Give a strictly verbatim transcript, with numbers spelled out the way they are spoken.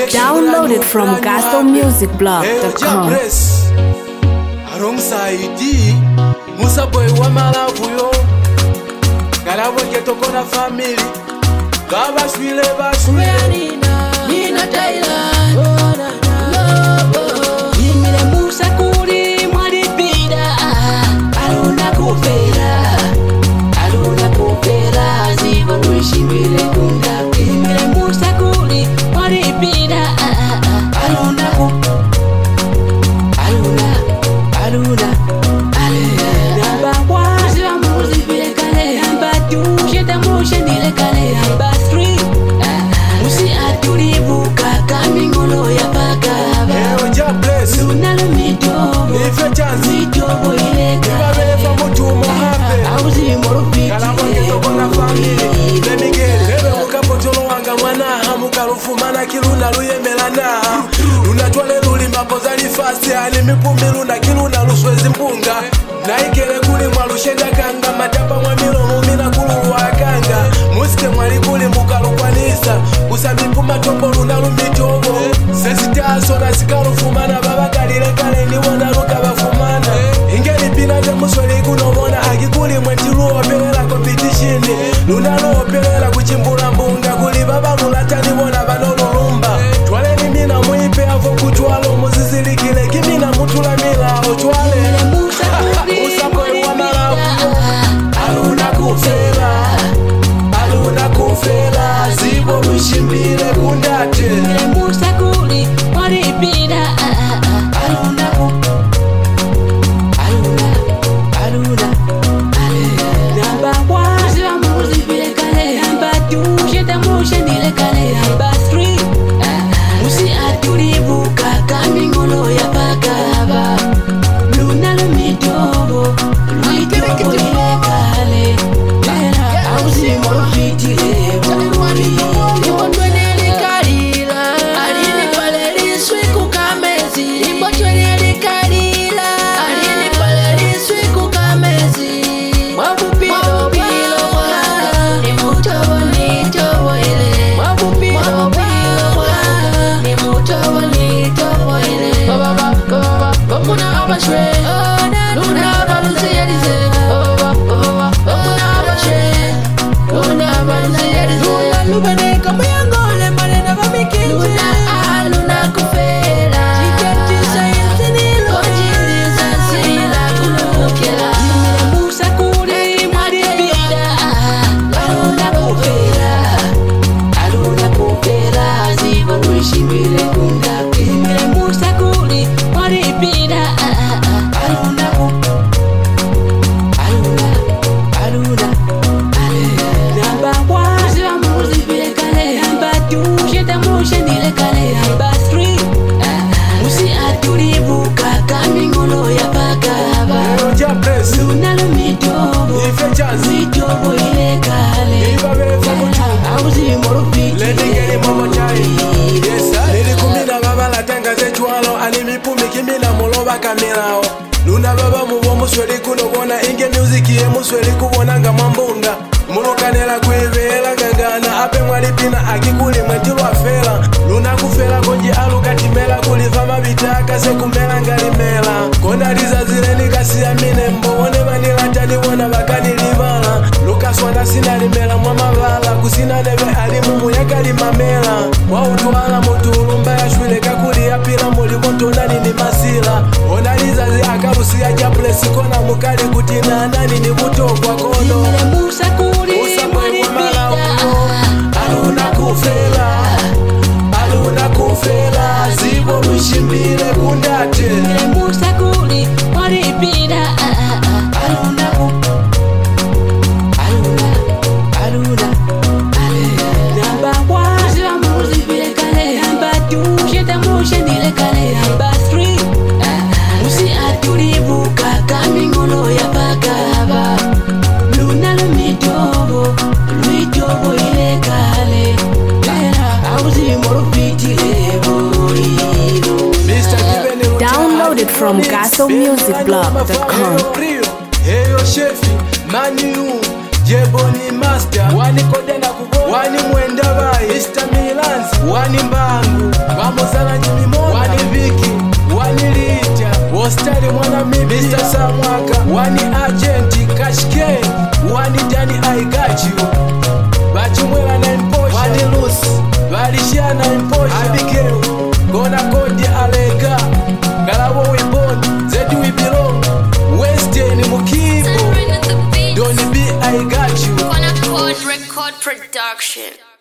Downloaded from gospel music blog dot com. Alongside Musa boy wa malavu yo Galabo ketokona family Baba swile baswile Nina Nina Thailand Oh na na oh Yimile Musa kuri Maripida Aluna kufera Aluna kufera Ziva nuishimile kunda Yimile Musa kuri Maripida Aluna kufera Aluna Aluna Aluna Wazi wa muzi vile kale Amba tu Sheta mushe nile kale Amba street Musi atulivu kaka mingolo ya pakaba Eyo ja bless Luna lumitobo Ife chanzi Mitobo ile Iba belefa mutu mohambe Auzi morupiti Galabo ketokona family Lemigele Lebe mukapotolo wanga mwana Hamuka rufumana kiluna luyemelana Luna twale luli mapoza li fast Ani mipumbi luna kiluna luswezi mpunga Naikele kuli mwalushenda kanga Matapa mwamilo mumina kululu wakanga Musike mwali kuli mukalukwanisa Kusabipu matombo luna lumitobo Sesitaso na sikalu fumana Baba kalile kale niwona luka bafumana Ingeni pina te musweli kunobona Akikuli mwetilu opelela competition Luna lo opelela kuchimbula mbunga Kuli baba mulata niwona banololumba Twale ni mina muipe avo kutwalo Muzizilikile kimina mutula mila Otwale Musa boy wa malavu Aluna kufela Aluna kufela Zibo mwishimbile kundate Musa kuri Maripida Aluna kufela Aluna Aluna Namba wazi wa muzi vile kale Amba tu Sheta mushe nile kale Amba street Musi atulivu kaka mingolo ya pakaba Luna lumitobo Lumitobo ile kale Lera auzi morupiti lebu Ibotwene likalila Alini pale liswi kukamezi Ibotwene likalila Alini pale liswi kukamezi Mwabupilo pilo wala Ni mutobo ni tobo ile Mwabupilo pilo wala Ni mutobo ni tobo ile Baba baba baba Bokuna abashwe Luna baluzi yadize Baba baba Bokuna abashwe Luna baluzi yadize Luna lubene kama yangole Marena vamikinzi Luna aluna kufela Jiketisa insinilo Konjiliza sila kulukela Yimile Musa kuri Maripida Aluna kufela Aluna kufela Ziva nuishimile kunda Yimile Musa kuri Maripida Aluna kufela Aluna Aluna Namba wazi wa muzi vile kale Amba tu Sheta mushe nile kale Amba street Musi atulivu kaka mingolo ya pakaba Eyo ja bless Luna lumitobo Ife chanzi Mitobo ile kale Iba belefa mutu Auzi morupiti Letingeli momo chai Yes sir Nilikumina baba la tanga zechwalo Ani mipumi kimina muloba kamilao Luna baba mubo musweli kunobona Inge music ye musweli kubona nga mwambunga Mulukanela kwevela gangana Ape mwalipina akikuli mwetilu afela Luna kufela konji alukatimela Kuliva mabitaka se kumela ngalimela Kona liza zileni kasi ya mine Mbowone manilatani wana bakani libala Lukaswana sinalimela mwamabala Kusina nebe alimumu ya kalimamela Wautwala mutulumba ya shwile kakuli ya pila Mulikoto nani ni masila Ona lizazi akarusi ya japlesi Kona mukali kutina nani ni butokwa kono Yimile Musa kuri Musa boy wa malavu Maripida Aluna kufela Aluna kufela Zibo mwishimbile kundate Yimile Musa kuri Maripida Aluna kufela Aluna Aluna Namba wazi wa muzi vile kale Amba tu Sheta mushe nile kale Amba street Musi atulivu kaka mingolo ya pakaba Luna lumitobo Lumitobo ile kale Lera auzi morupiti lebu Downloaded from gospel music blog dot com. Heyo shefi Manu Jeboni master Wani kodena kubo Wani mwenda bai mister Milans Wani mbangu Mister Samwaka, Wani Agent, Cash K, Wani Danny, I got you. Bachumwela na imposha, Wani Lucy, Valishia na imposha, Abigail, Gona Kodi Alega, Galabo we born, Zedu we belong, Western Mukibo, Donny B, I got you. Gonna Code Record Production.